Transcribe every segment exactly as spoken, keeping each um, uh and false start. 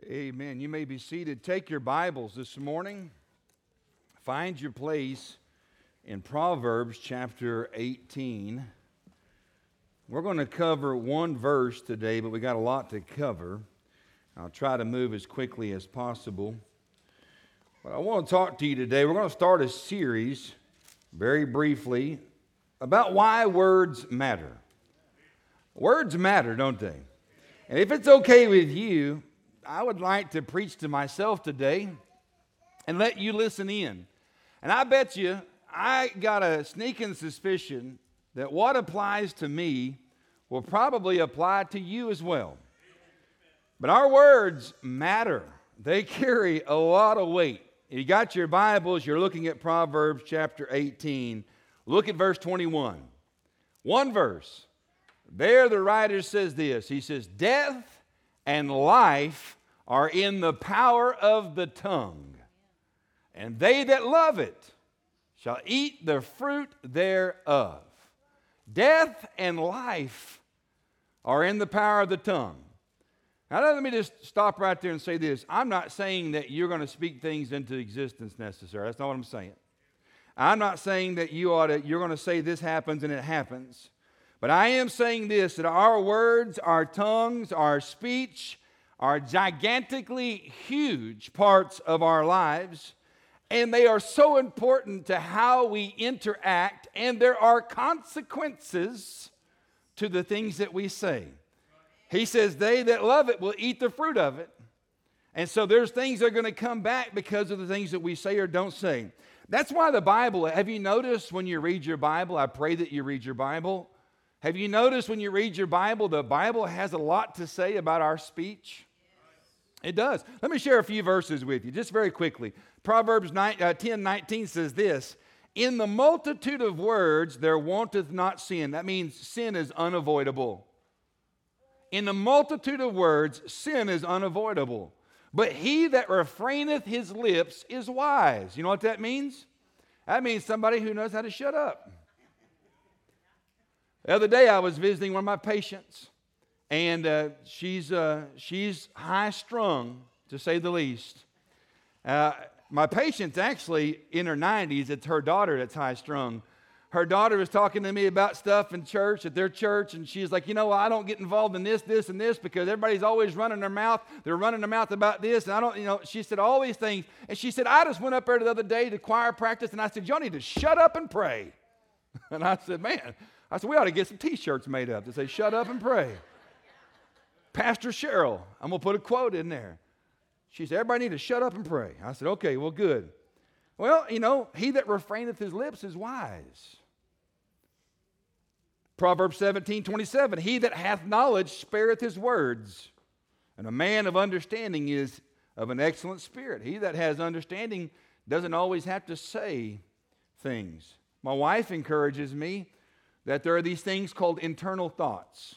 Amen. You may be seated. Take your Bibles this morning. Find your place in Proverbs chapter eighteen. We're going to cover one verse today, but we got a lot to cover. I'll try to move as quickly as possible. But I want to talk to you today. We're going to start a series, very briefly, about why words matter. Words matter, don't they? And if it's okay with you, I would like to preach to myself today and let you listen in. And I bet you, I got a sneaking suspicion that what applies to me will probably apply to you as well. But our words matter. They carry a lot of weight. You got your Bibles, you're looking at Proverbs chapter eighteen. Look at verse twenty-one. One verse. There the writer says this. He says, death and life are in the power of the tongue, and they that love it shall eat the fruit thereof. Death and life are in the power of the tongue. Now let me just stop right there and say this. I'm not saying that you're going to speak things into existence necessarily. That's not what I'm saying. I'm not saying that you ought to, you're going to say this happens and it happens. But I am saying this, that our words, our tongues, our speech are gigantically huge parts of our lives, and they are so important to how we interact, and there are consequences to the things that we say. He says, they that love it will eat the fruit of it. And so there's things that are going to come back because of the things that we say or don't say. That's why the Bible, have you noticed when you read your Bible, I pray that you read your Bible. Have you noticed when you read your Bible, the Bible has a lot to say about our speech? It does. Let me share a few verses with you, just very quickly. Proverbs ten nineteen says this, in the multitude of words there wanteth not sin. That means sin is unavoidable. In the multitude of words, sin is unavoidable. But he that refraineth his lips is wise. You know what that means? That means somebody who knows how to shut up. The other day I was visiting one of my patients, and uh, she's uh, she's high-strung, to say the least. Uh, my patient's actually in her nineties. It's her daughter that's high-strung. Her daughter was talking to me about stuff in church, at their church, and she's like, you know, I don't get involved in this, this, and this because everybody's always running their mouth. They're running their mouth about this, and I don't, you know, she said all these things. And she said, I just went up there the other day to choir practice, and I said, y'all need to shut up and pray. And I said, man, I said, we ought to get some T-shirts made up that say, shut up and pray. Pastor Cheryl, I'm going to put a quote in there. She said, everybody need to shut up and pray. I said, okay, well, good. Well, you know, he that refraineth his lips is wise. Proverbs seventeen twenty-seven, he that hath knowledge spareth his words, and a man of understanding is of an excellent spirit. He that has understanding doesn't always have to say things. My wife encourages me that there are these things called internal thoughts.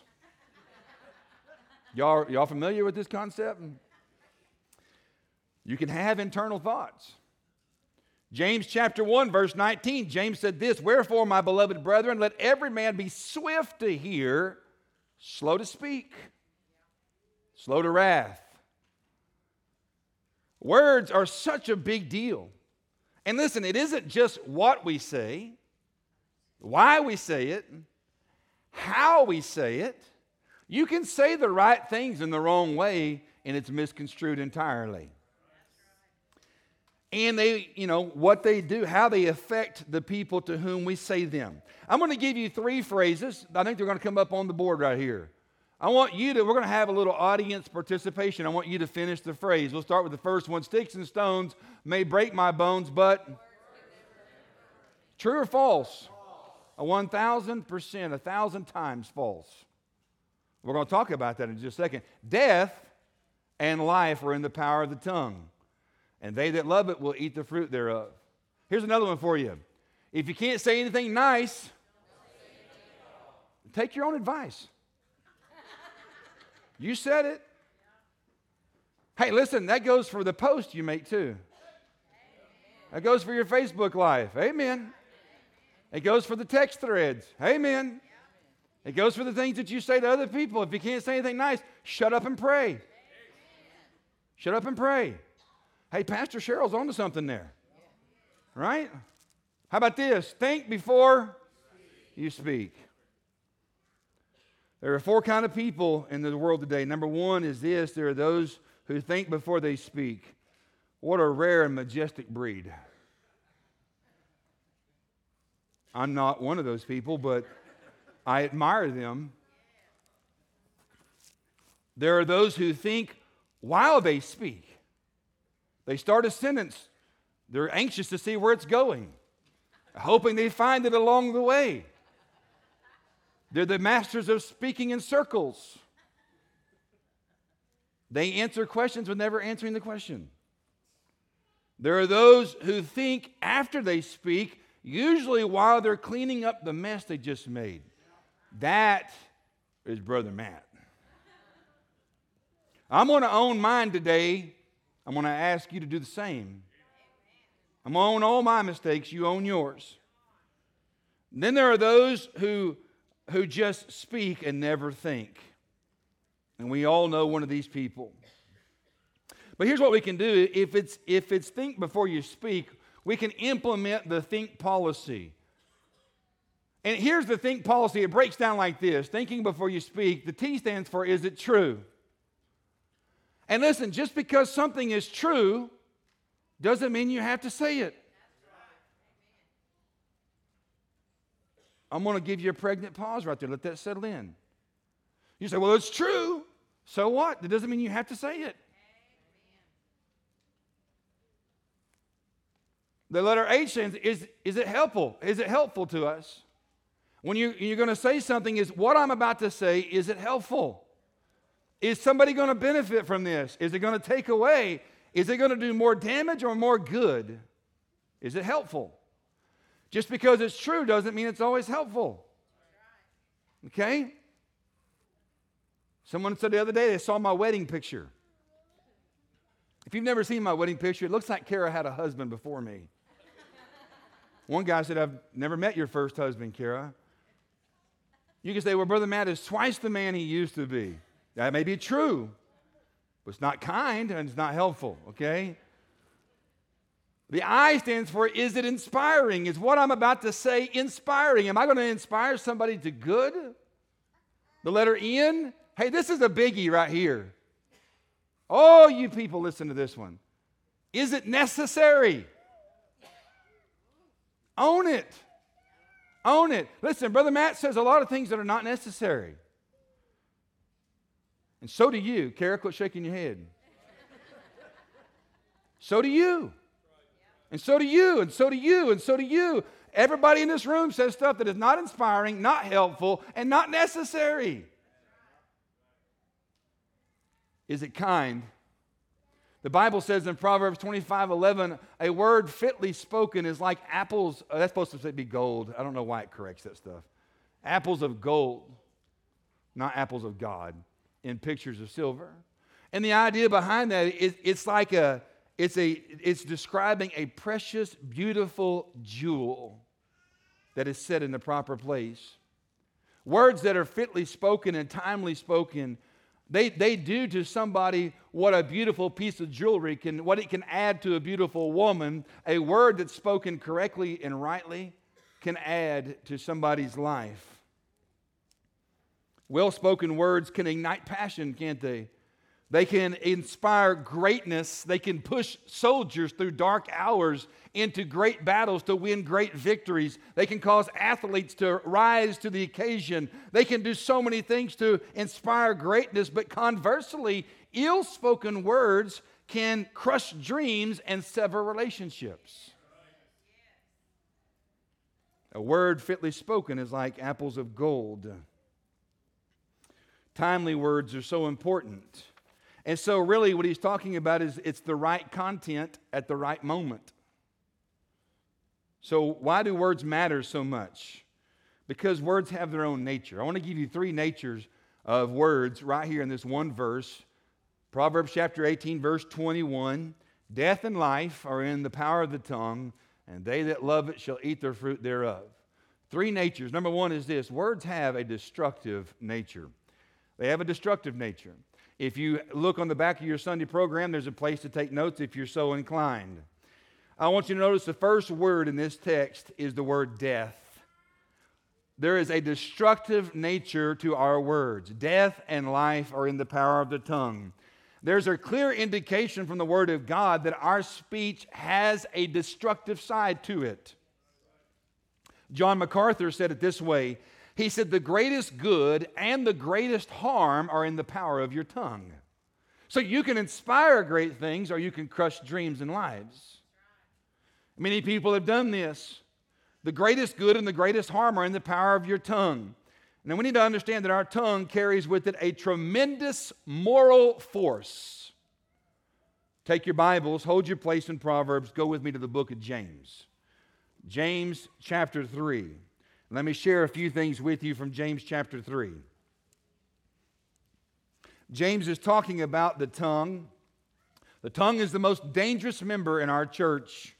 Y'all, y'all familiar with this concept? You can have internal thoughts. James chapter one, verse nineteen, James said this, wherefore, my beloved brethren, let every man be swift to hear, slow to speak, slow to wrath. Words are such a big deal. And listen, it isn't just what we say, why we say it, how we say it. You can say the right things in the wrong way, and it's misconstrued entirely. And they, you know, what they do, how they affect the people to whom we say them. I'm going to give you three phrases. I think they're going to come up on the board right here. I want you to, we're going to have a little audience participation. I want you to finish the phrase. We'll start with the first one. Sticks and stones may break my bones, but true or false? A one thousand percent, a thousand times false. We're going to talk about that in just a second. Death and life are in the power of the tongue, and they that love it will eat the fruit thereof. Here's another one for you. If you can't say anything nice, take your own advice. You said it. Hey, listen, that goes for the post you make too. That goes for your Facebook life. Amen. It goes for the text threads. Amen. It goes for the things that you say to other people. If you can't say anything nice, shut up and pray. Shut up and pray. Hey, Pastor Cheryl's onto something there. Right? How about this? Think before you speak. There are four kind of people in the world today. Number one is this. There are those who think before they speak. What a rare and majestic breed. I'm not one of those people, but I admire them. There are those who think while they speak. They start a sentence. They're anxious to see where it's going, hoping they find it along the way. They're the masters of speaking in circles. They answer questions with never answering the question. There are those who think after they speak, usually while they're cleaning up the mess they just made. That is Brother Matt. I'm going to own mine today. I'm going to ask you to do the same. I'm going to own all my mistakes. You own yours. And then there are those who, who just speak and never think. And we all know one of these people. But here's what we can do. If it's, if it's think before you speak, we can implement the think policy. And here's the think policy. It breaks down like this. Thinking before you speak. The T stands for, is it true? And listen, just because something is true doesn't mean you have to say it. I'm going to give you a pregnant pause right there. Let that settle in. You say, well, it's true. So what? That doesn't mean you have to say it. The letter H stands, is, is it helpful? Is it helpful to us? When you, you're going to say something, is what I'm about to say, is it helpful? Is somebody going to benefit from this? Is it going to take away? Is it going to do more damage or more good? Is it helpful? Just because it's true doesn't mean it's always helpful. Okay? Someone said the other day they saw my wedding picture. If you've never seen my wedding picture, it looks like Kara had a husband before me. One guy said, I've never met your first husband, Kara. You can say, well, Brother Matt is twice the man he used to be. That may be true, but it's not kind and it's not helpful, okay? The I stands for, is it inspiring? Is what I'm about to say inspiring? Am I going to inspire somebody to good? The letter N, hey, this is a biggie right here. Oh, you people, listen to this one. Is it necessary? Own it. Own it. Listen, Brother Matt says a lot of things that are not necessary. And so do you. Kara, quit shaking your head. So do you. And so do you. And so do you. And so do you. Everybody in this room says stuff that is not inspiring, not helpful, and not necessary. Is it kind? The Bible says in Proverbs twenty-five eleven, a word fitly spoken is like apples. Oh, that's supposed to be gold. I don't know why it corrects that stuff. Apples of gold, not apples of God, in pictures of silver. And the idea behind that is it's like a, it's a, it's describing a precious, beautiful jewel that is set in the proper place. Words that are fitly spoken and timely spoken, They, they do to somebody what a beautiful piece of jewelry can, what it can add to a beautiful woman. A word that's spoken correctly and rightly can add to somebody's life. Well-spoken words can ignite passion, can't they? They can inspire greatness. They can push soldiers through dark hours into great battles to win great victories. They can cause athletes to rise to the occasion. They can do so many things to inspire greatness, but conversely, ill-spoken words can crush dreams and sever relationships. A word fitly spoken is like apples of gold. Timely words are so important. And so really what he's talking about is it's the right content at the right moment. So why do words matter so much? Because words have their own nature. I want to give you three natures of words right here in this one verse. Proverbs chapter eighteen, verse twenty-one. Death and life are in the power of the tongue, and they that love it shall eat the fruit thereof. Three natures. Number one is this. Words have a destructive nature. They have a destructive nature. If you look on the back of your Sunday program, there's a place to take notes if you're so inclined. I want you to notice the first word in this text is the word death. There is a destructive nature to our words. Death and life are in the power of the tongue. There's a clear indication from the Word of God that our speech has a destructive side to it. John MacArthur said it this way. He said, the greatest good and the greatest harm are in the power of your tongue. So you can inspire great things or you can crush dreams and lives. Many people have done this. The greatest good and the greatest harm are in the power of your tongue. Now we need to understand that our tongue carries with it a tremendous moral force. Take your Bibles, hold your place in Proverbs, go with me to the book of James. James chapter three. Let me share a few things with you from James chapter three. James is talking about the tongue. The tongue is the most dangerous member in our church.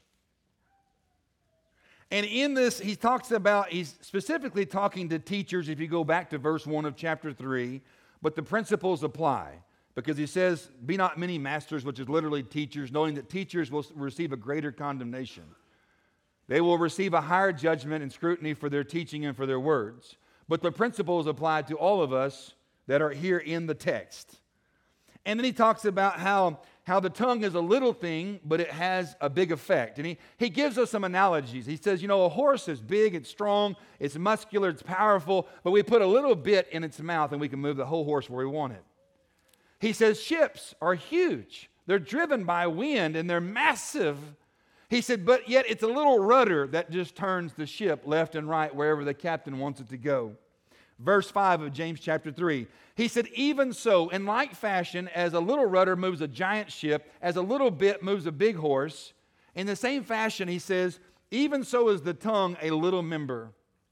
And in this, he talks about, he's specifically talking to teachers, if you go back to verse one of chapter three, but the principles apply. Because he says, be not many masters, which is literally teachers, knowing that teachers will receive a greater condemnation. They will receive a higher judgment and scrutiny for their teaching and for their words. But the principles apply to all of us that are here in the text. And then he talks about how, how the tongue is a little thing, but it has a big effect. And he, he gives us some analogies. He says, you know, a horse is big, it's strong, it's muscular, it's powerful, but we put a little bit in its mouth and we can move the whole horse where we want it. He says ships are huge. They're driven by wind and they're massive. He said, but yet it's a little rudder that just turns the ship left and right wherever the captain wants it to go. Verse five of James chapter three. He said, even so, in like fashion, as a little rudder moves a giant ship, as a little bit moves a big horse, in the same fashion, he says, even so is the tongue a little member.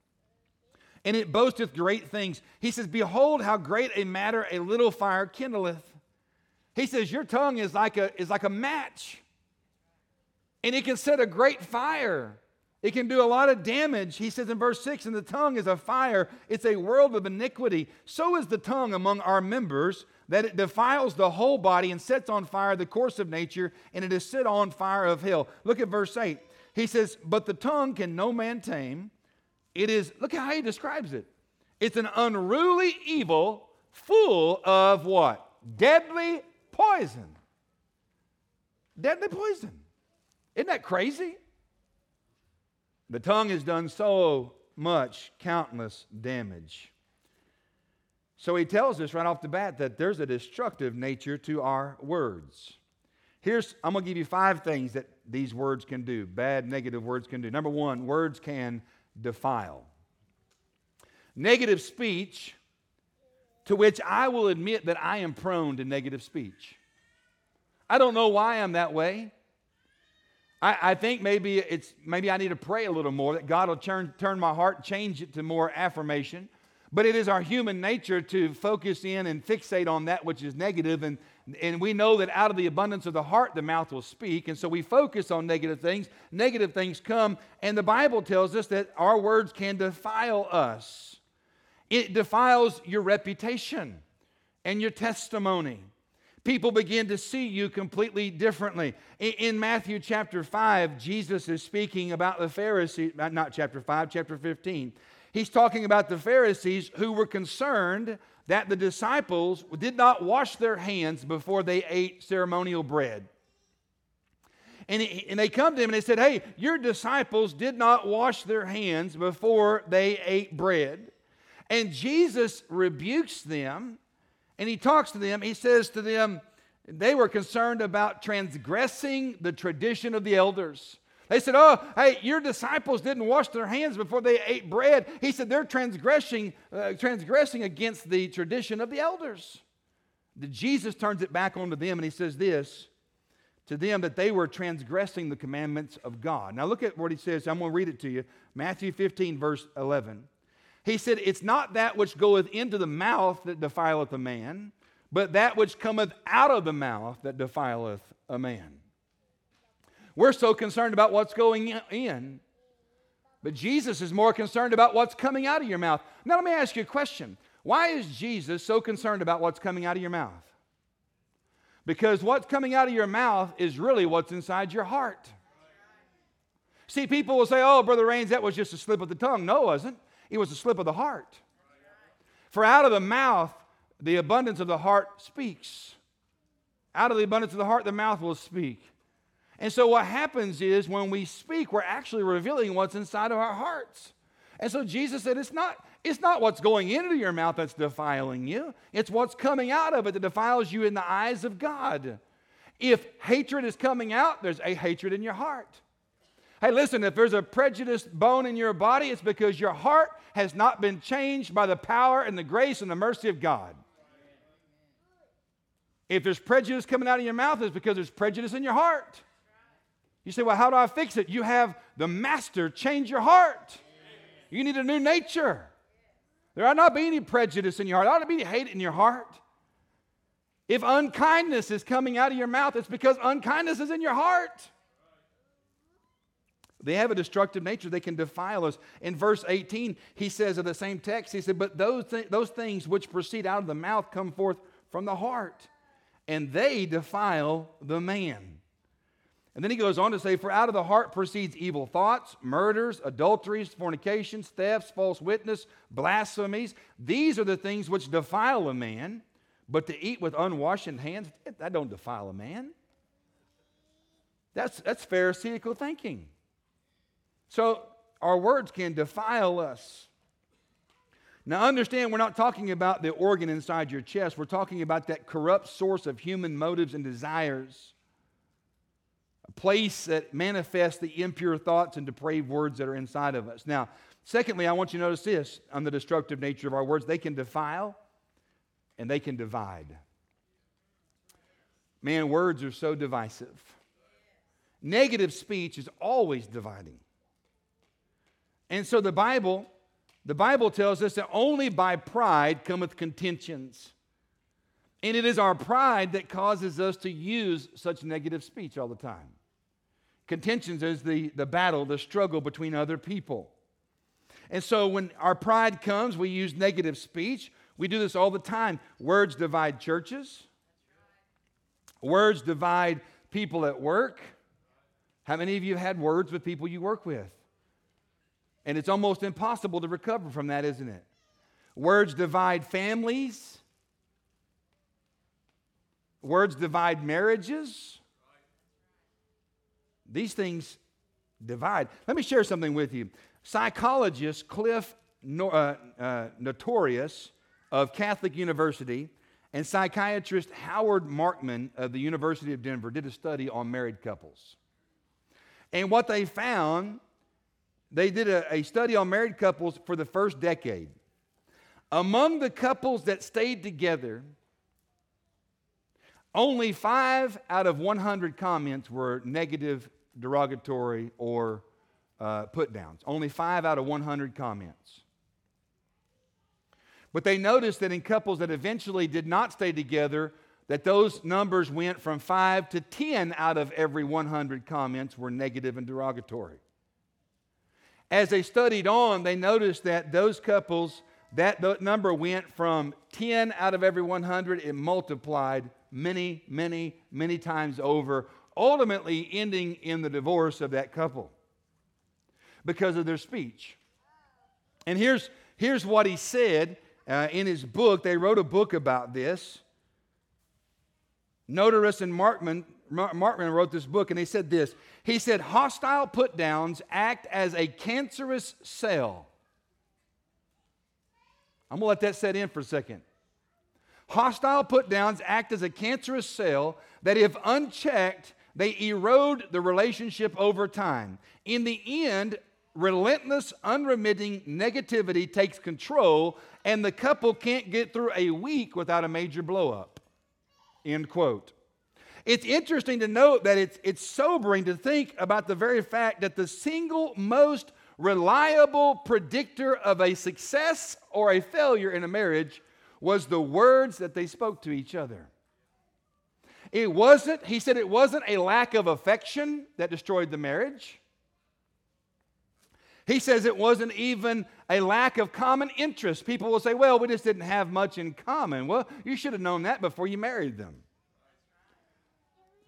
And it boasteth great things. He says, behold how great a matter a little fire kindleth. He says, your tongue is like a, is like a match. And it can set a great fire. It can do a lot of damage. He says in verse six, and the tongue is a fire. It's a world of iniquity. So is the tongue among our members, that it defiles the whole body and sets on fire the course of nature, and it is set on fire of hell. Look at verse eight. He says, but the tongue can no man tame. It is, look how he describes it. It's an unruly evil full of what? Deadly poison. Deadly poison. Isn't that crazy? The tongue has done so much, countless damage. So he tells us right off the bat that there's a destructive nature to our words. Here's, I'm going to give you five things that these words can do, bad, negative words can do. Number one, words can defile. Negative speech, to which I will admit that I am prone to negative speech. I don't know why I'm that way. I, I think maybe it's maybe I need to pray a little more, that God will turn, turn my heart, change it to more affirmation. But it is our human nature to focus in and fixate on that which is negative, and, and we know that out of the abundance of the heart, the mouth will speak, and so we focus on negative things. Negative things come, and the Bible tells us that our words can defile us. It defiles your reputation and your testimony. People begin to see you completely differently. In Matthew chapter five, Jesus is speaking about the Pharisees, not chapter five, chapter fifteen. He's talking about the Pharisees who were concerned that the disciples did not wash their hands before they ate ceremonial bread. And, he, and they come to him and they said, hey, your disciples did not wash their hands before they ate bread. And Jesus rebukes them. And he talks to them, he says to them, they were concerned about transgressing the tradition of the elders. They said, oh, hey, your disciples didn't wash their hands before they ate bread. He said they're transgressing, uh, transgressing against the tradition of the elders. The Jesus turns it back onto them and he says this, to them that they were transgressing the commandments of God. Now look at what he says. I'm going to read it to you. Matthew fifteen, verse eleven. He said, it's not that which goeth into the mouth that defileth a man, but that which cometh out of the mouth that defileth a man. We're so concerned about what's going in, but Jesus is more concerned about what's coming out of your mouth. Now let me ask you a question. Why is Jesus so concerned about what's coming out of your mouth? Because what's coming out of your mouth is really what's inside your heart. See, people will say, oh, Brother Raines, that was just a slip of the tongue. No, it wasn't. It was a slip of the heart. For out of the mouth, the abundance of the heart speaks. Out of the abundance of the heart, the mouth will speak. And so what happens is when we speak, we're actually revealing what's inside of our hearts. And so Jesus said, it's not, it's not what's going into your mouth that's defiling you. It's what's coming out of it that defiles you in the eyes of God. If hatred is coming out, there's a hatred in your heart. Hey, listen, if there's a prejudiced bone in your body, it's because your heart has not been changed by the power and the grace and the mercy of God. If there's prejudice coming out of your mouth, it's because there's prejudice in your heart. You say, well, how do I fix it? You have the Master change your heart. You need a new nature. There ought not be any prejudice in your heart. There ought not be any hate in your heart. If unkindness is coming out of your mouth, it's because unkindness is in your heart. They have a destructive nature. They can defile us. In verse eighteen, he says of the same text, he said, but those, th- those things which proceed out of the mouth come forth from the heart, and they defile the man. And then he goes on to say, for out of the heart proceeds evil thoughts, murders, adulteries, fornications, thefts, false witness, blasphemies. These are the things which defile a man, but to eat with unwashed hands, that don't defile a man. That's, that's Pharisaical thinking. So our words can defile us. Now understand, we're not talking about the organ inside your chest. We're talking about that corrupt source of human motives and desires. A place that manifests the impure thoughts and depraved words that are inside of us. Now, secondly, I want you to notice this on the destructive nature of our words. They can defile and they can divide. Man, words are so divisive. Negative speech is always dividing. And so the Bible, the Bible tells us that only by pride cometh contentions. And it is our pride that causes us to use such negative speech all the time. Contentions is the, the battle, the struggle between other people. And so when our pride comes, we use negative speech. We do this all the time. Words divide churches. Words divide people at work. How many of you have had words with people you work with? And it's almost impossible to recover from that, isn't it? Words divide families. Words divide marriages. These things divide. Let me share something with you. Psychologist Cliff uh, uh, Notorious of Catholic University and psychiatrist Howard Markman of the University of Denver did a study on married couples. And what they found, they did a, a study on married couples for the first decade. Among the couples that stayed together, only five out of one hundred comments were negative, derogatory, or uh, put-downs. Only five out of one hundred comments. But they noticed that in couples that eventually did not stay together, that those numbers went from five to ten out of every one hundred comments were negative and derogatory. As they studied on, they noticed that those couples, that number went from ten out of every one hundred, it multiplied many, many, many times over, ultimately ending in the divorce of that couple because of their speech. And here's, here's what he said uh, in his book. They wrote a book about this. Notorious and Markman, Markman wrote this book, and he said this. He said, hostile put-downs act as a cancerous cell. I'm going to let that set in for a second. Hostile put-downs act as a cancerous cell that, if unchecked, they erode the relationship over time. In the end, relentless, unremitting negativity takes control, and the couple can't get through a week without a major blow-up. End quote. It's interesting to note that it's, it's sobering to think about the very fact that the single most reliable predictor of a success or a failure in a marriage was the words that they spoke to each other. It wasn't, he said, it wasn't a lack of affection that destroyed the marriage. He says it wasn't even a lack of common interest. People will say, well, we just didn't have much in common. Well, you should have known that before you married them.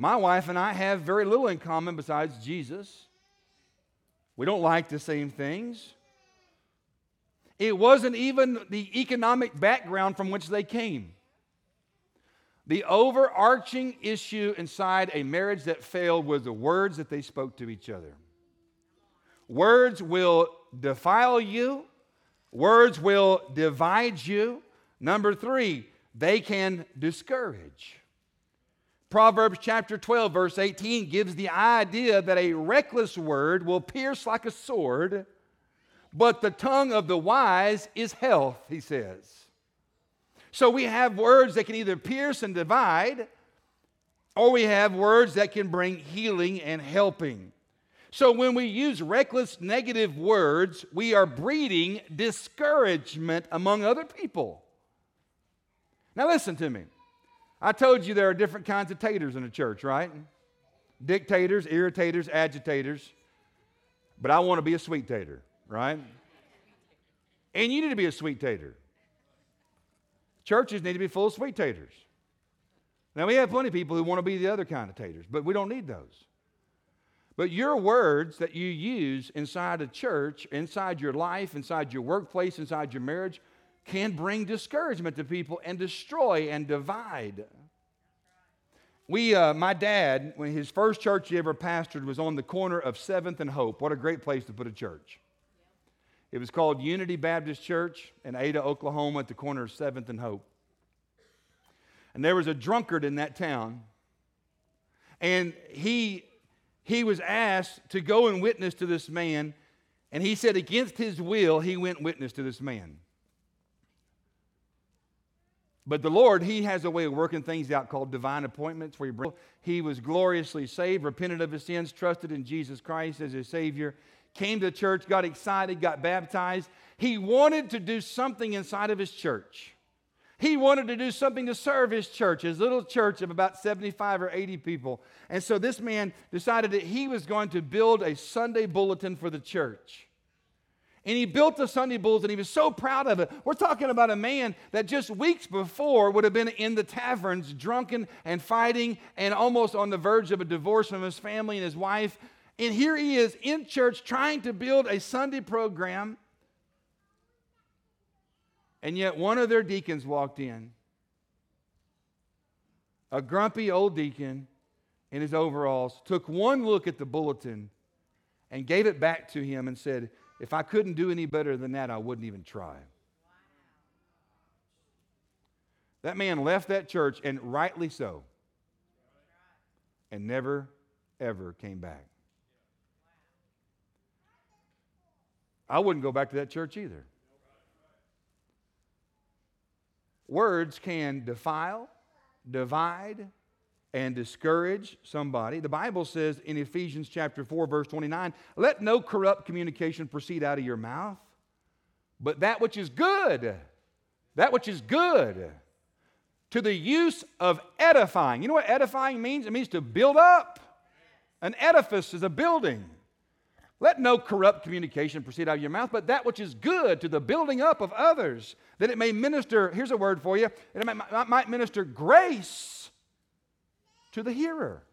My wife and I have very little in common besides Jesus. We don't like the same things. It wasn't even the economic background from which they came. The overarching issue inside a marriage that failed was the words that they spoke to each other. Words will defile you. Words will divide you. Number three, they can discourage. Proverbs chapter twelve, verse eighteen gives the idea that a reckless word will pierce like a sword, but the tongue of the wise is health, he says. So we have words that can either pierce and divide, or we have words that can bring healing and helping. So when we use reckless negative words, we are breeding discouragement among other people. Now listen to me. I told you there are different kinds of taters in the church, right? Dictators, irritators, agitators. But I want to be a sweet tater, right? And you need to be a sweet tater. Churches need to be full of sweet taters. Now, we have plenty of people who want to be the other kind of taters, but we don't need those. But your words that you use inside a church, inside your life, inside your workplace, inside your marriage, can bring discouragement to people and destroy and divide. We, uh, my dad, when his first church he ever pastored was on the corner of seventh and Hope. What a great place to put a church. It was called Unity Baptist Church in Ada, Oklahoma, at the corner of seventh and Hope. And there was a drunkard in that town. And he, he was asked to go and witness to this man. And he said against his will, he went and witnessed to this man. But the Lord, He has a way of working things out called divine appointments where He brings. He was gloriously saved, repented of his sins, trusted in Jesus Christ as his Savior, came to church, got excited, got baptized. He wanted to do something inside of his church. He wanted to do something to serve his church, his little church of about seventy-five or eighty people. And so this man decided that he was going to build a Sunday bulletin for the church. And he built the Sunday bulletin, and he was so proud of it. We're talking about a man that just weeks before would have been in the taverns, drunken and fighting, and almost on the verge of a divorce from his family and his wife. And here he is in church trying to build a Sunday program. And yet one of their deacons walked in. A grumpy old deacon in his overalls took one look at the bulletin and gave it back to him and said, "If I couldn't do any better than that, I wouldn't even try." That man left that church, and rightly so, and never, ever came back. I wouldn't go back to that church either. Words can defile, divide, and discourage somebody. The Bible says in Ephesians chapter four, verse twenty-nine, "Let no corrupt communication proceed out of your mouth, but that which is good, that which is good, to the use of edifying." You know what edifying means? It means to build up. An edifice is a building. "Let no corrupt communication proceed out of your mouth, but that which is good to the building up of others, that it may minister," here's a word for you, "that it might, might minister grace to the hearer."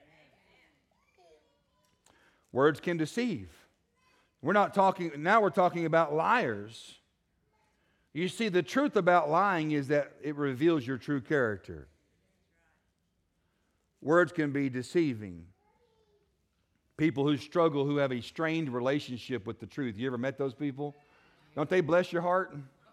Words can deceive. We're not talking, now we're talking about liars. You see, the truth about lying is that it reveals your true character. Words can be deceiving. People who struggle, who have a strained relationship with the truth. You ever met those people? Don't they bless your heart?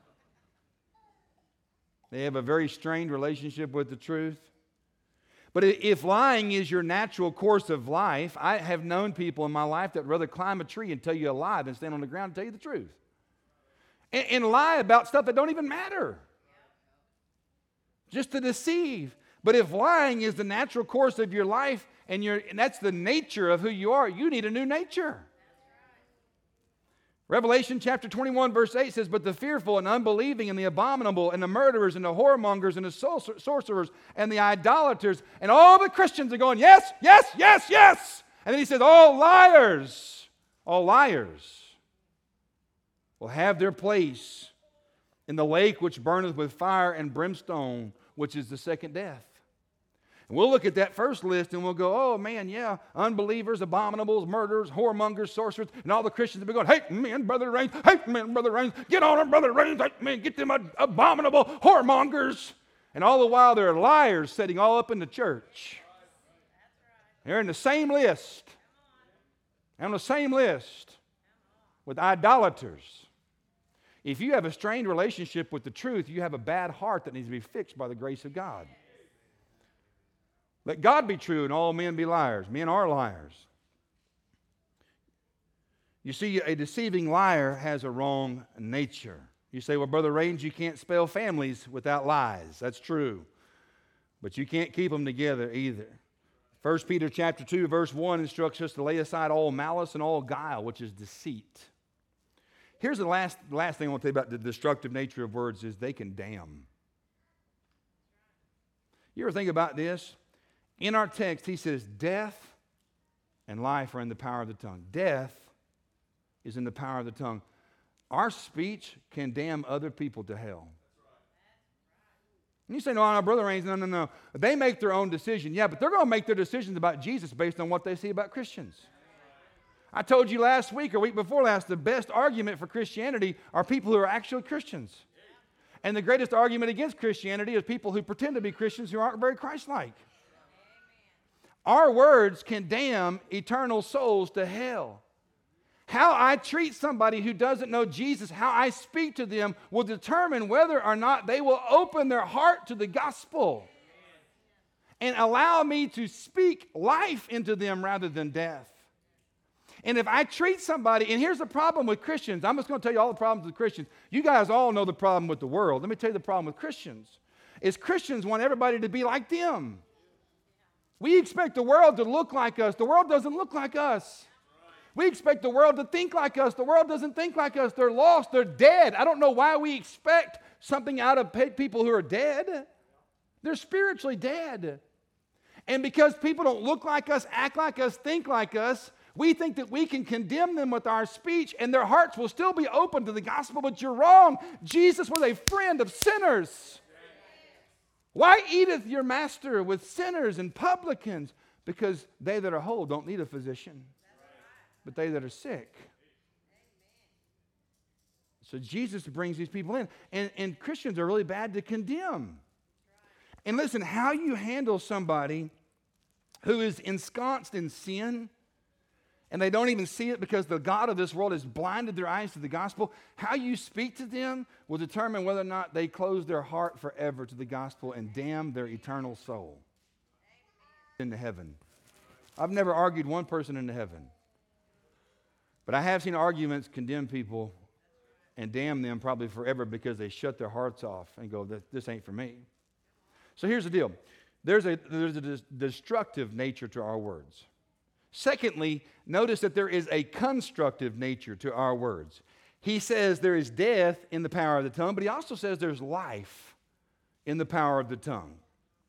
They have a very strained relationship with the truth. But if lying is your natural course of life, I have known people in my life that would rather climb a tree and tell you a lie than stand on the ground and tell you the truth. And, and lie about stuff that don't even matter. Just to deceive. But if lying is the natural course of your life, and, you're, and that's the nature of who you are, you need a new nature. Revelation chapter twenty-one, verse eight says, "But the fearful and unbelieving and the abominable and the murderers and the whoremongers and the sorcerers and the idolaters," and all the Christians are going, "Yes, yes, yes, yes." And then he says, "All liars, all liars will have their place in the lake which burneth with fire and brimstone, which is the second death." And we'll look at that first list and we'll go, oh man, yeah, unbelievers, abominables, murderers, whoremongers, sorcerers, and all the Christians have been going, hey man, Brother Rains, hey man, Brother Rains, get on them, Brother Rains, hey man, get them abominable whoremongers. And all the while they're liars sitting all up in the church. They're in the same list. On the same list with idolaters. If you have a strained relationship with the truth, you have a bad heart that needs to be fixed by the grace of God. Let God be true and all men be liars. Men are liars. You see, a deceiving liar has a wrong nature. You say, well, Brother Rains, you can't spell families without lies. That's true. But you can't keep them together either. First Peter chapter two, verse one instructs us to lay aside all malice and all guile, which is deceit. Here's the last, last thing I want to tell you about the destructive nature of words is they can damn. You ever think about this? In our text, he says, death and life are in the power of the tongue. Death is in the power of the tongue. Our speech can damn other people to hell. And you say, no, no, Brother Rains, no, no, no. They make their own decision. Yeah, but they're going to make their decisions about Jesus based on what they see about Christians. I told you last week or week before last, the best argument for Christianity are people who are actually Christians. And the greatest argument against Christianity is people who pretend to be Christians who aren't very Christ-like. Our words can damn eternal souls to hell. How I treat somebody who doesn't know Jesus, how I speak to them, will determine whether or not they will open their heart to the gospel and allow me to speak life into them rather than death. And if I treat somebody, and here's the problem with Christians. I'm just going to tell you all the problems with Christians. You guys all know the problem with the world. Let me tell you the problem with Christians. Is Christians want everybody to be like them. We expect the world to look like us. The world doesn't look like us. We expect the world to think like us. The world doesn't think like us. They're lost. They're dead. I don't know why we expect something out of people who are dead. They're spiritually dead. And because people don't look like us, act like us, think like us, we think that we can condemn them with our speech and their hearts will still be open to the gospel, but you're wrong. Jesus was a friend of sinners. Why eateth your master with sinners and publicans? Because they that are whole don't need a physician, but they that are sick. So Jesus brings these people in. And, and Christians are really bad to condemn. And listen, how you handle somebody who is ensconced in sin, and they don't even see it because the God of this world has blinded their eyes to the gospel, how you speak to them will determine whether or not they close their heart forever to the gospel and damn their eternal soul into heaven. I've never argued one person into heaven. But I have seen arguments condemn people and damn them probably forever because they shut their hearts off and go, this ain't for me. So here's the deal. There's a, there's a dis- destructive nature to our words. Secondly, notice that there is a constructive nature to our words. He says there is death in the power of the tongue, but he also says there's life in the power of the tongue.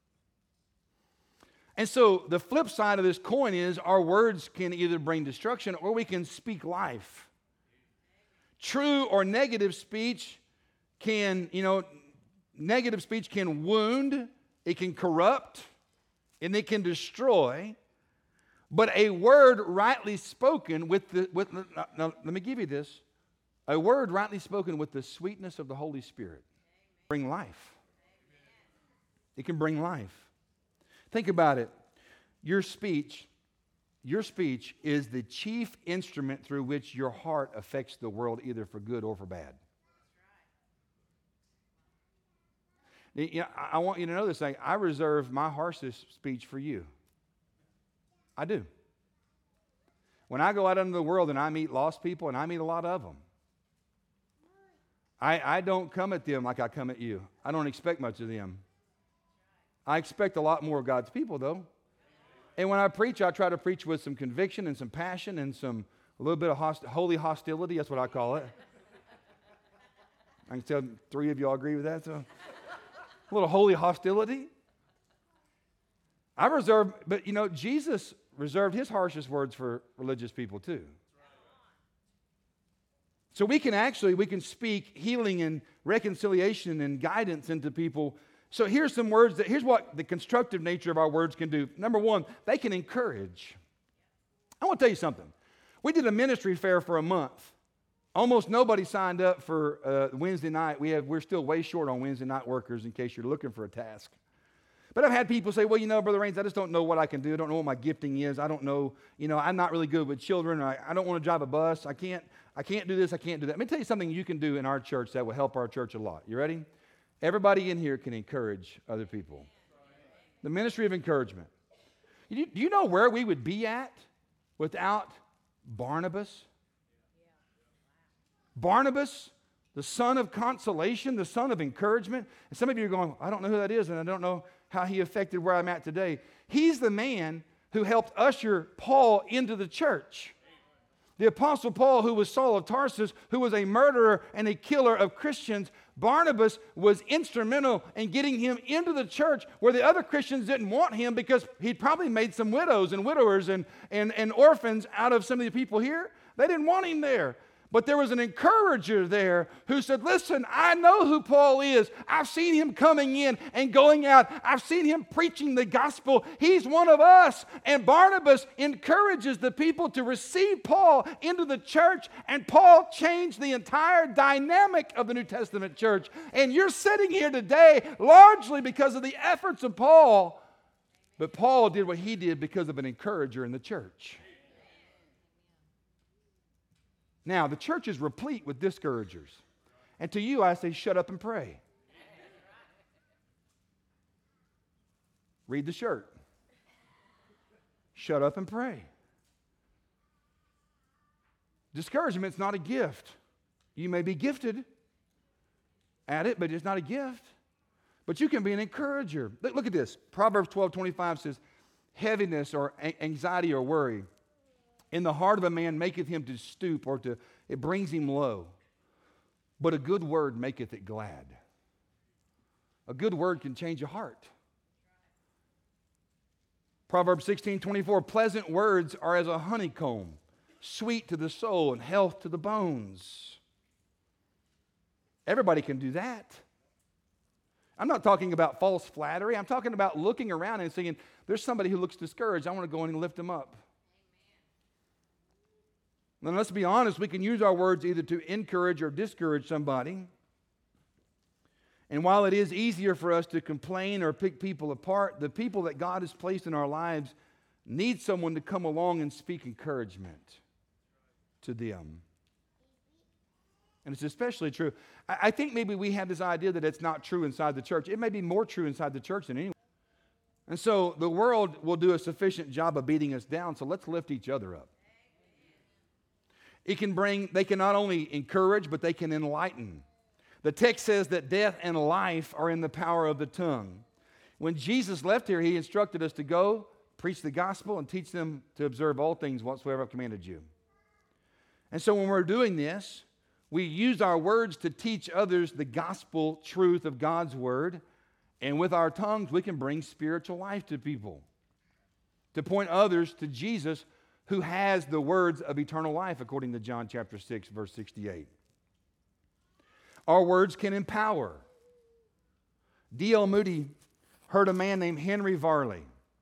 And so the flip side of this coin is our words can either bring destruction or we can speak life. True or negative speech can, you know, negative speech can wound, it can corrupt, and it can destroy. But a word rightly spoken with the, with, now, now let me give you this. A word rightly spoken with the sweetness of the Holy Spirit bring life. It can bring life. Think about it. Your speech, your speech is the chief instrument through which your heart affects the world either for good or for bad. You know, I want you to know this thing. I reserve my harshest speech for you. I do. When I go out into the world and I meet lost people, and I meet a lot of them, I, I don't come at them like I come at you. I don't expect much of them. I expect a lot more of God's people, though. And when I preach, I try to preach with some conviction and some passion and some a little bit of host, holy hostility. That's what I call it. I can tell three of you all agree with that. So a little holy hostility. I reserve, but you know, Jesus reserved his harshest words for religious people too. So we can actually, we can speak healing and reconciliation and guidance into people So here's some words that, here's what the constructive nature of our words can do. Number one, they can encourage. I want to tell you something. We did a ministry fair for a month. Almost nobody signed up for uh, Wednesday night. We have, we're still way short on Wednesday night workers in case you're looking for a task. But I've had people say, well, you know, Brother Raines, I just don't know what I can do. I don't know what my gifting is. I don't know, you know, I'm not really good with children. I, I don't want to drive a bus. I can't, I can't do this. I can't do that. Let me tell you something you can do in our church that will help our church a lot. You ready? Everybody in here can encourage other people. The ministry of encouragement. Do you, do you know where we would be at without Barnabas? Barnabas, the son of consolation, the son of encouragement. And some of you are going, I don't know who that is, and I don't know how he affected where I'm at today. He's the man who helped usher Paul into the church. The Apostle Paul, who was Saul of Tarsus, who was a murderer and a killer of Christians, Barnabas was instrumental in getting him into the church where the other Christians didn't want him because he'd probably made some widows and widowers and, and, and orphans out of some of the people here. They didn't want him there. But there was an encourager there who said, listen, I know who Paul is. I've seen him coming in and going out. I've seen him preaching the gospel. He's one of us. And Barnabas encourages the people to receive Paul into the church. And Paul changed the entire dynamic of the New Testament church. And you're sitting here today largely because of the efforts of Paul. But Paul did what he did because of an encourager in the church. Now, the church is replete with discouragers. And to you, I say, shut up and pray. Read the shirt. Shut up and pray. Discouragement's not a gift. You may be gifted at it, but it's not a gift. But you can be an encourager. Look, look at this. Proverbs twelve twenty-five says, heaviness or anxiety or worry in the heart of a man maketh him to stoop, or to, it brings him low. But a good word maketh it glad. A good word can change a heart. Proverbs sixteen twenty-four, pleasant words are as a honeycomb, sweet to the soul and health to the bones. Everybody can do that. I'm not talking about false flattery. I'm talking about looking around and saying, there's somebody who looks discouraged. I want to go in and lift them up. Then let's be honest, we can use our words either to encourage or discourage somebody. And while it is easier for us to complain or pick people apart, the people that God has placed in our lives need someone to come along and speak encouragement to them. And it's especially true. I think maybe we have this idea that it's not true inside the church. It may be more true inside the church than anyone. And so the world will do a sufficient job of beating us down, so let's lift each other up. It can bring, they can not only encourage, but they can enlighten. The text says that death and life are in the power of the tongue. When Jesus left here, he instructed us to go, preach the gospel, and teach them to observe all things whatsoever I've commanded you. And so when we're doing this, we use our words to teach others the gospel truth of God's word. And with our tongues, we can bring spiritual life to people, to point others to Jesus, who has the words of eternal life, according to John chapter six, verse sixty-eight. Our words can empower. D L Moody heard a man named Henry Varley.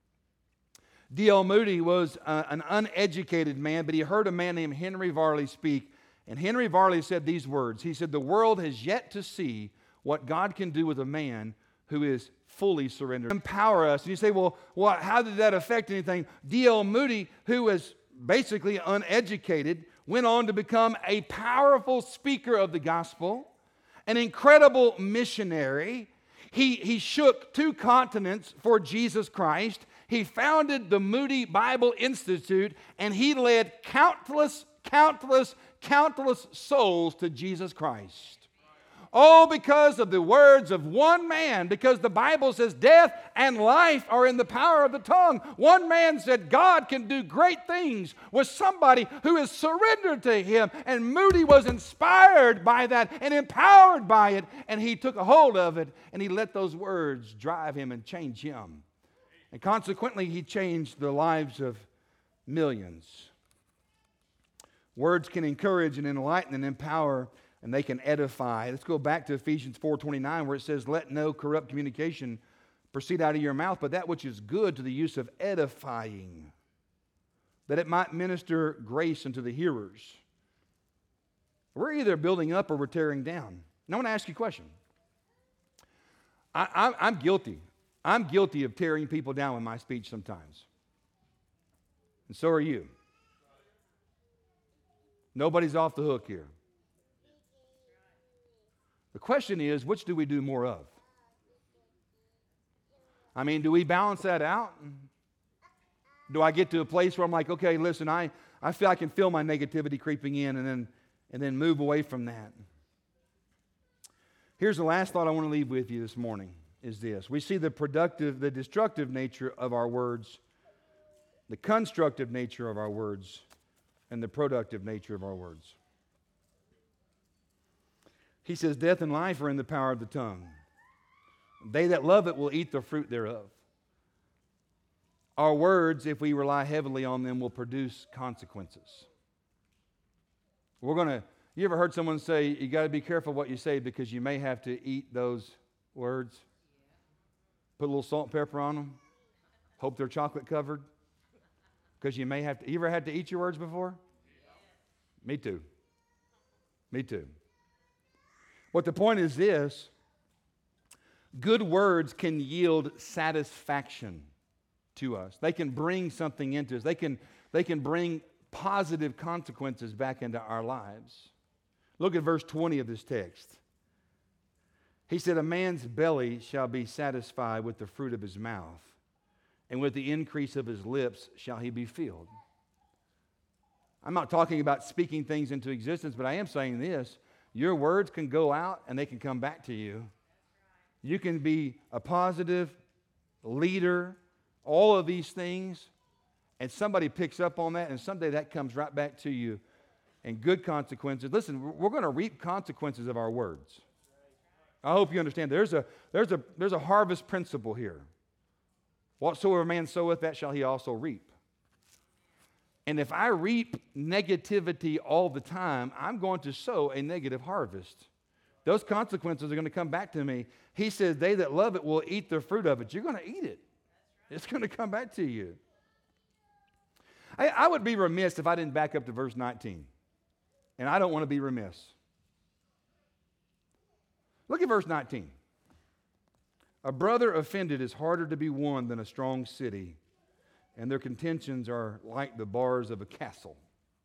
D L Moody was uh, an uneducated man, but he heard a man named Henry Varley speak. And Henry Varley said these words. He said, the world has yet to see what God can do with a man who is fully surrendered. Empower us. And you say, well, what, how did that affect anything? D L Moody, who was basically uneducated, went on to become a powerful speaker of the gospel, an incredible missionary. He, he shook two continents for Jesus Christ. He founded the Moody Bible Institute, and he led countless, countless, countless souls to Jesus Christ. Oh, because of the words of one man, because the Bible says death and life are in the power of the tongue. One man said God can do great things with somebody who is surrendered to him. And Moody was inspired by that and empowered by it. And he took a hold of it and he let those words drive him and change him. And consequently, he changed the lives of millions. Words can encourage and enlighten and empower. and they can edify. Let's go back to Ephesians four twenty-nine where it says, let no corrupt communication proceed out of your mouth, but that which is good to the use of edifying, that it might minister grace unto the hearers. We're either building up or we're tearing down. Now I want to ask you a question. I, I, I'm guilty. I'm guilty of tearing people down with my speech sometimes. And so are you. Nobody's off the hook here. The question is, which do we do more of? I mean, do we balance that out? Do I get to a place where I'm like, okay, listen, I, I feel I can feel my negativity creeping in and then, and then move away from that? Here's the last thought I want to leave with you this morning is this. We see the productive, the destructive nature of our words, the constructive nature of our words, and the productive nature of our words. He says, death and life are in the power of the tongue. They that love it will eat the fruit thereof. Our words, if we rely heavily on them, will produce consequences. We're going to, you ever heard someone say, you got to be careful what you say because you may have to eat those words? Put a little salt and pepper on them. Hope they're chocolate covered. Because you may have to, you ever had to eat your words before? Yeah. Me too. Me too. But the point is this, good words can yield satisfaction to us. They can bring something into us. They can, they can bring positive consequences back into our lives. Look at verse twenty of this text. He said, a man's belly shall be satisfied with the fruit of his mouth, and with the increase of his lips shall he be filled. I'm not talking about speaking things into existence, but I am saying this. Your words can go out and they can come back to you. You can be a positive leader, all of these things, and somebody picks up on that, and someday that comes right back to you in good consequences. Listen, we're going to reap consequences of our words. I hope you understand. There's a, there's a, there's a harvest principle here. Whatsoever a man soweth, that shall he also reap. And if I reap negativity all the time, I'm going to sow a negative harvest. Those consequences are going to come back to me. He says, they that love it will eat the fruit of it. You're going to eat it. It's going to come back to you. I, I would be remiss if I didn't back up to verse nineteen. And I don't want to be remiss. Look at verse nineteen. A brother offended is harder to be won than a strong city, and their contentions are like the bars of a castle.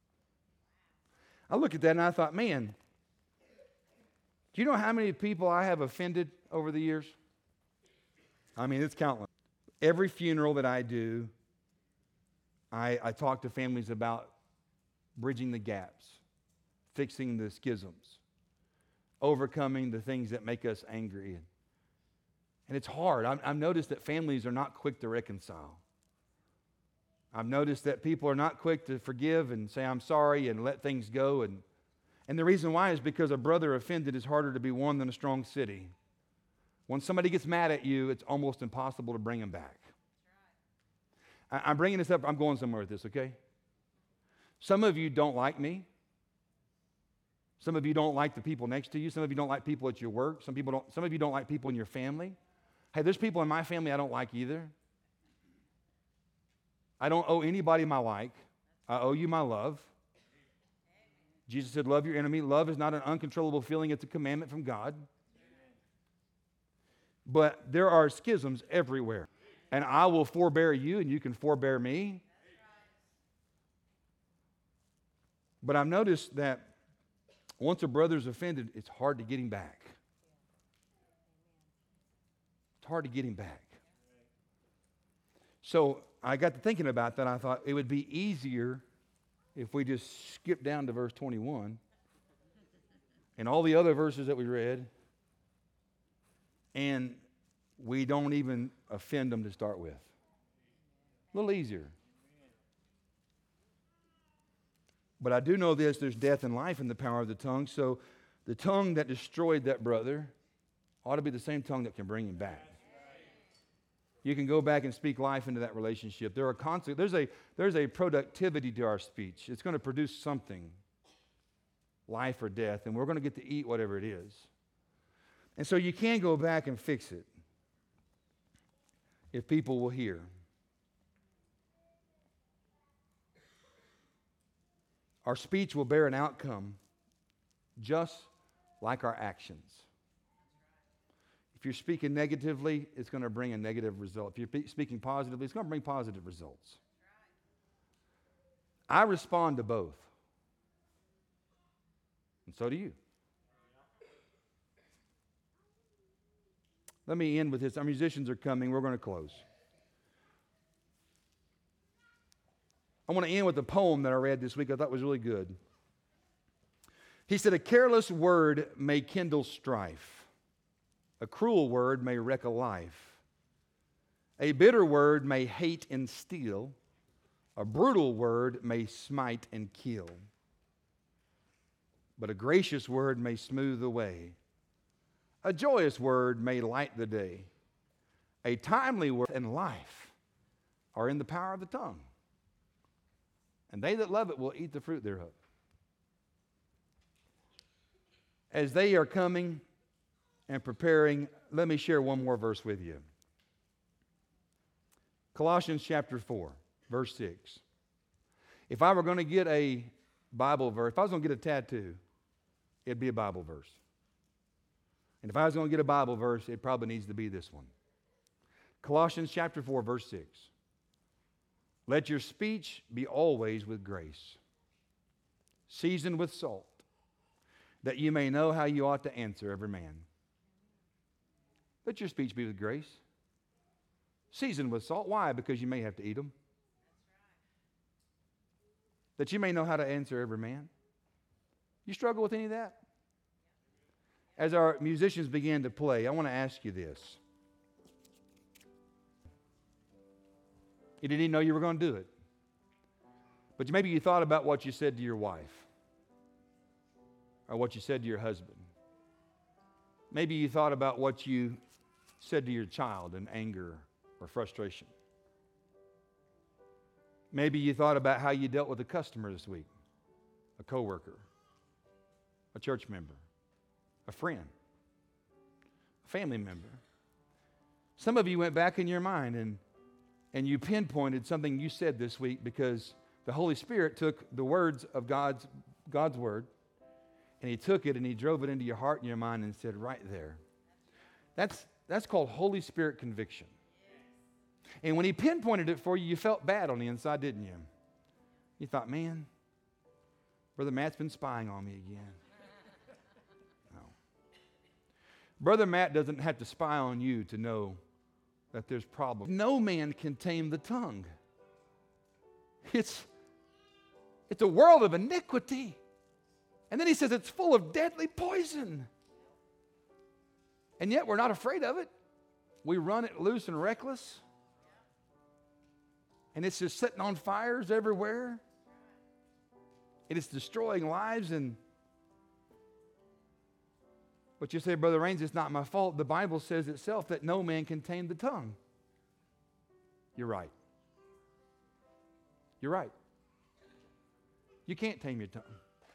I looked at that and I thought, man, do you know how many people I have offended over the years? I mean, it's countless. Every funeral that I do, I, I talk to families about bridging the gaps, fixing the schisms, overcoming the things that make us angry. And it's hard. I've, I've noticed that families are not quick to reconcile. I've noticed that people are not quick to forgive and say, I'm sorry, and let things go. And, and the reason why is because a brother offended is harder to be won than a strong city. When somebody gets mad at you, it's almost impossible to bring them back. Right. I, I'm bringing this up. I'm going somewhere with this, okay? Some of you don't like me. Some of you don't like the people next to you. Some of you don't like people at your work. Some people don't. Some of you don't like people in your family. Hey, there's people in my family I don't like either. I don't owe anybody my like. I owe you my love. Jesus said, love your enemy. Love is not an uncontrollable feeling. It's a commandment from God. But there are schisms everywhere. And I will forbear you, and you can forbear me. But I've noticed that once a brother's offended, it's hard to get him back. It's hard to get him back. So I got to thinking about that. I thought it would be easier if we just skip down to verse twenty-one and all the other verses that we read, and we don't even offend them to start with. A little easier. But I do know this, there's death and life in the power of the tongue. So the tongue that destroyed that brother ought to be the same tongue that can bring him back. You can go back and speak life into that relationship. There are constant, there's a, there's a productivity to our speech. It's going to produce something. life or death, and we're going to get to eat whatever it is. And so you can go back and fix it if people will hear. Our speech will bear an outcome just like our actions. If you're speaking negatively, it's going to bring a negative result. If you're speaking positively, it's going to bring positive results. I respond to both. And so do you. Let me end with this. Our musicians are coming. We're going to close. I want to end with a poem that I read this week I thought was really good. He said, "A careless word may kindle strife. A cruel word may wreck a life. A bitter word may hate and steal. A brutal word may smite and kill. But a gracious word may smooth the way. A joyous word may light the day. A timely word and life are in the power of the tongue. And they that love it will eat the fruit thereof." As they are coming and preparing, let me share one more verse with you. Colossians chapter four, verse six. If I were going to get a Bible verse, if I was going to get a tattoo, it'd be a Bible verse. And if I was going to get a Bible verse, it probably needs to be this one. Colossians chapter four, verse six. "Let your speech be always with grace, seasoned with salt, that you may know how you ought to answer every man." Let your speech be with grace, seasoned with salt. Why? Because you may have to eat them. That you may know how to answer every man. You struggle with any of that? As our musicians begin to play, I want to ask you this. You didn't even know you were going to do it. But maybe you thought about what you said to your wife, or what you said to your husband. Maybe you thought about what you said to your child in anger or frustration. Maybe you thought about how you dealt with a customer this week, a coworker, a church member, a friend, a family member. Some of you went back in your mind and, and you pinpointed something you said this week because the Holy Spirit took the words of God's, God's word, and He took it and He drove it into your heart and your mind and said, right there. That's, that's called Holy Spirit conviction. And when He pinpointed it for you, you felt bad on the inside, didn't you? You thought, man, Brother Matt's been spying on me again. No. Brother Matt doesn't have to spy on you to know that there's problems. No man can tame the tongue. It's, it's a world of iniquity. And then He says it's full of deadly poison. And yet we're not afraid of it. We run it loose and reckless. And it's just setting on fires everywhere. It is destroying lives. And but you say, Brother Raines, it's not my fault. The Bible says itself that no man can tame the tongue. You're right. You're right. You can't tame your tongue.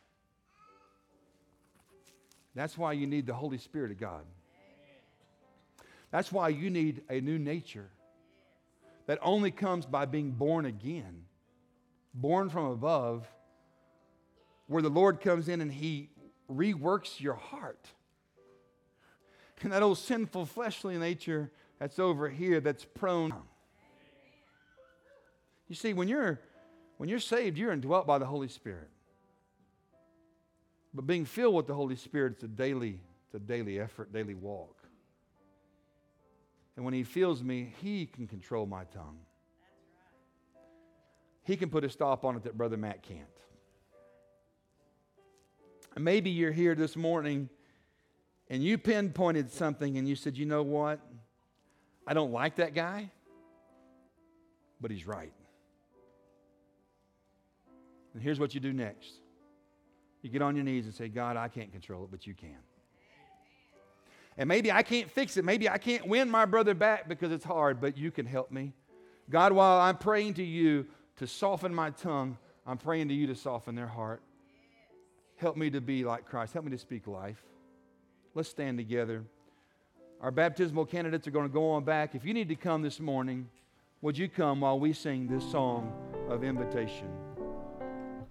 That's why you need the Holy Spirit of God. That's why you need a new nature that only comes by being born again, born from above, where the Lord comes in and He reworks your heart. And that old sinful fleshly nature that's over here that's prone. You see, when you're, when you're saved, you're indwelt by the Holy Spirit. But being filled with the Holy Spirit, it's a daily, it's a daily effort, daily walk. And when He fills me, He can control my tongue. He can put a stop on it that Brother Matt can't. And maybe you're here this morning and you pinpointed something and you said, you know what? I don't like that guy, but he's right. And here's what you do next. You get on your knees and say, God, I can't control it, but you can. And maybe I can't fix it. Maybe I can't win my brother back because it's hard, but you can help me. God, while I'm praying to you to soften my tongue, I'm praying to you to soften their heart. Help me to be like Christ. Help me to speak life. Let's stand together. Our baptismal candidates are going to go on back. If you need to come this morning, would you come while we sing this song of invitation?